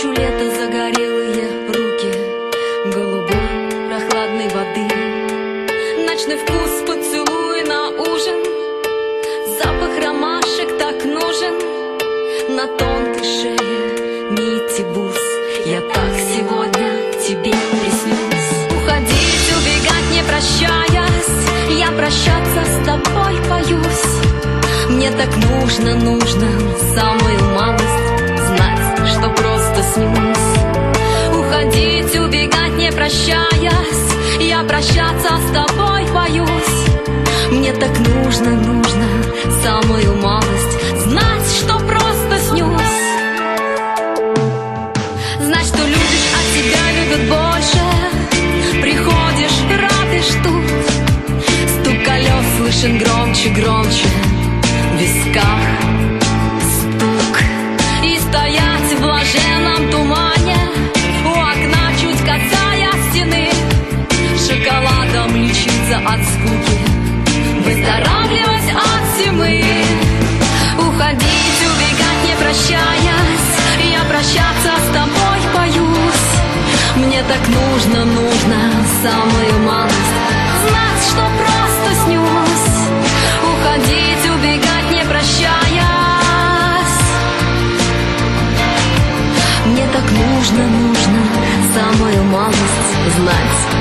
Хочу лето, загорелые руки, голубой прохладной воды, ночной вкус поцелуй на ужин, запах ромашек так нужен. На тонкой шее нити бус, я так сегодня тебе приснюсь. Уходить, убегать, не прощаясь, я прощаться с тобой боюсь. Мне так нужно самую малость знать, что просто снюсь. Уходить, убегать, не прощаясь, я прощаться с тобой боюсь. Мне так нужно самую малость знать, что просто снюсь. Знать, что любишь, а тебя любят больше. Приходишь, радуешь тут, стук колес слышен громче в висках стук. И стоять в блаженном тумане у окна, чуть касаясь стены, шоколадом лечиться от скуки, выздоравливать от зимы. Уходить, убегать, не прощаясь, я прощаться с тобой боюсь. Мне так нужно самую малость знать, что просто снюсь. Уходить, убегать, не прощаясь, мне так нужно самую малость знать.